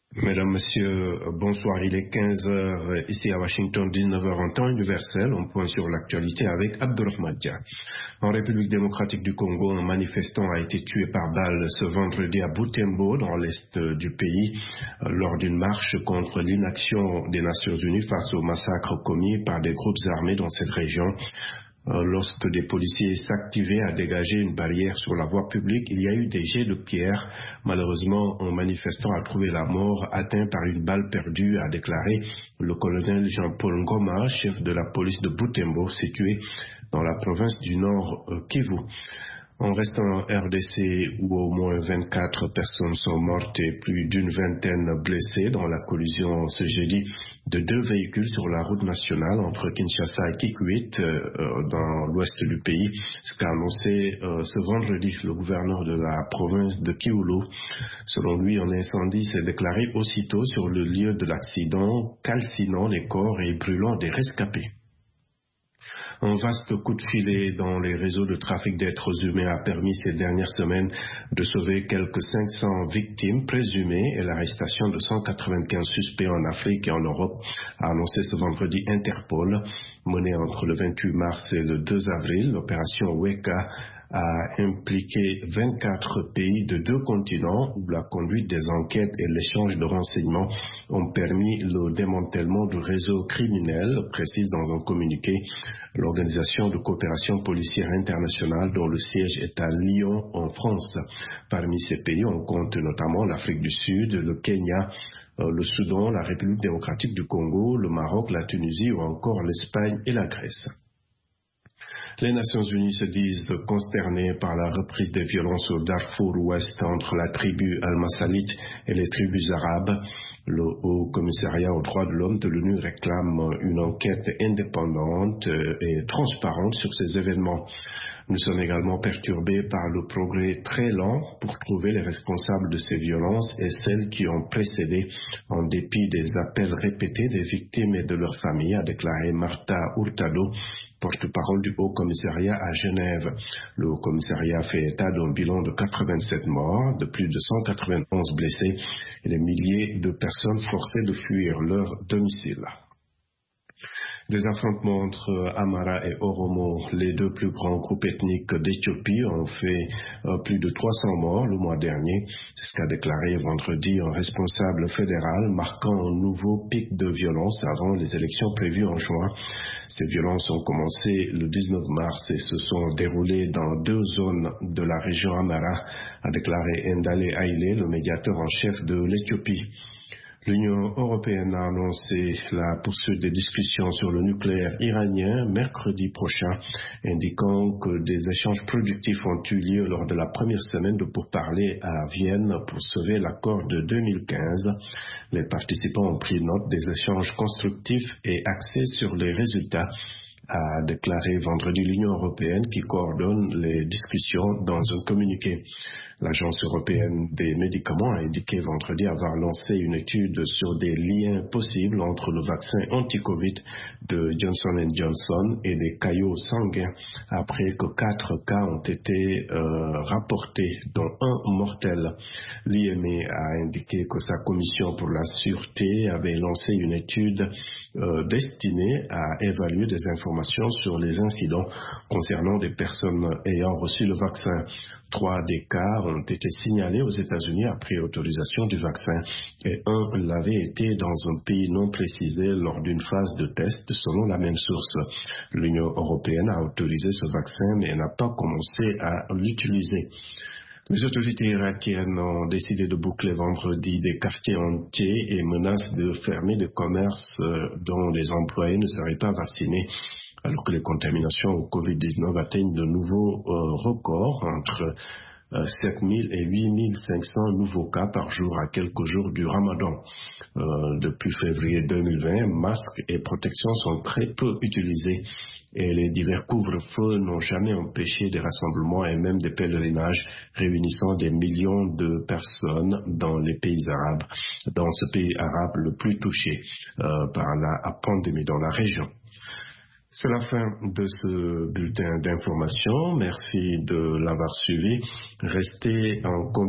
Mesdames, Messieurs, bonsoir. Il est 15 heures ici à Washington, 19 heures en temps universel. On point sur l'actualité avec Abdurrahman Dia. En République démocratique du Congo, un manifestant a été tué par balle ce vendredi à Butembo, dans l'est du pays, lors d'une marche contre l'inaction des Nations Unies face au massacre commis par des groupes armés dans cette région. Lorsque des policiers s'activaient à dégager une barrière sur la voie publique, il y a eu des jets de pierre. Malheureusement, un manifestant a trouvé la mort atteint par une balle perdue, a déclaré le colonel Jean-Paul Ngoma, chef de la police de Butembo, situé dans la province du Nord Kivu. On reste en RDC où au moins 24 personnes sont mortes et plus d'une vingtaine blessées dans la collision ce jeudi de deux véhicules sur la route nationale entre Kinshasa et Kikwit dans l'ouest du pays. Ce qu'a annoncé ce vendredi le gouverneur de la province de Kiwulu. Selon lui, un incendie s'est déclaré aussitôt sur le lieu de l'accident, calcinant les corps et brûlant des rescapés. Un vaste coup de filet dans les réseaux de trafic d'êtres humains a permis ces dernières semaines de sauver quelques 500 victimes présumées et l'arrestation de 195 suspects en Afrique et en Europe, a annoncé ce vendredi Interpol. Menée entre le 28 mars et le 2 avril, l'opération Weka a impliqué 24 pays de 2 continents où la conduite des enquêtes et l'échange de renseignements ont permis le démantèlement du réseau criminel, précise dans un communiqué l'Organisation de coopération policière internationale dont le siège est à Lyon en France. Parmi ces pays, on compte notamment l'Afrique du Sud, le Kenya, le Soudan, la République démocratique du Congo, le Maroc, la Tunisie ou encore l'Espagne et la Grèce. Les Nations Unies se disent consternées par la reprise des violences au Darfour ouest entre la tribu Al-Masalit et les tribus arabes. Le Haut Commissariat aux droits de l'homme de l'ONU réclame une enquête indépendante et transparente sur ces événements. Nous sommes également perturbés par le progrès très lent pour trouver les responsables de ces violences et celles qui ont précédé, en dépit des appels répétés des victimes et de leurs familles, a déclaré Marta Hurtado, porte-parole du Haut Commissariat à Genève. Le Haut Commissariat fait état d'un bilan de 87 morts, de plus de 191 blessés et des milliers de personnes forcées de fuir leur domicile. Des affrontements entre Amhara et Oromo, les deux plus grands groupes ethniques d'Éthiopie, ont fait plus de 300 morts le mois dernier. C'est ce qu'a déclaré vendredi un responsable fédéral, marquant un nouveau pic de violence avant les élections prévues en juin. Ces violences ont commencé le 19 mars et se sont déroulées dans 2 zones de la région Amhara, a déclaré Ndale Haile, le médiateur en chef de l'Éthiopie. L'Union européenne a annoncé la poursuite des discussions sur le nucléaire iranien mercredi prochain, indiquant que des échanges productifs ont eu lieu lors de la première semaine de pourparlers à Vienne pour sauver l'accord de 2015. Les participants ont pris note des échanges constructifs et axés sur les résultats, a déclaré vendredi l'Union européenne qui coordonne les discussions dans un communiqué. L'Agence européenne des médicaments a indiqué vendredi avoir lancé une étude sur des liens possibles entre le vaccin anti-Covid de Johnson & Johnson et des caillots sanguins après que 4 cas ont été rapportés, dont un mortel. L'IME a indiqué que sa commission pour la sûreté avait lancé une étude destinée à évaluer des informations sur les incidents concernant des personnes ayant reçu le vaccin. 3 des cas ont été signalés aux États-Unis après autorisation du vaccin et un l'avait été dans un pays non précisé lors d'une phase de test selon la même source. L'Union européenne a autorisé ce vaccin mais n'a pas commencé à l'utiliser. Les autorités irakiennes ont décidé de boucler vendredi des quartiers entiers et menacent de fermer des commerces dont les employés ne seraient pas vaccinés, alors que les contaminations au Covid-19 atteignent de nouveaux records, entre 7 000 et 8 500 nouveaux cas par jour à quelques jours du Ramadan. Depuis février 2020, masques et protections sont très peu utilisés et les divers couvre-feux n'ont jamais empêché des rassemblements et même des pèlerinages réunissant des millions de personnes dans les pays arabes, dans ce pays arabe le plus touché par la pandémie dans la région. C'est la fin de ce bulletin d'information. Merci de l'avoir suivi. Restez en contact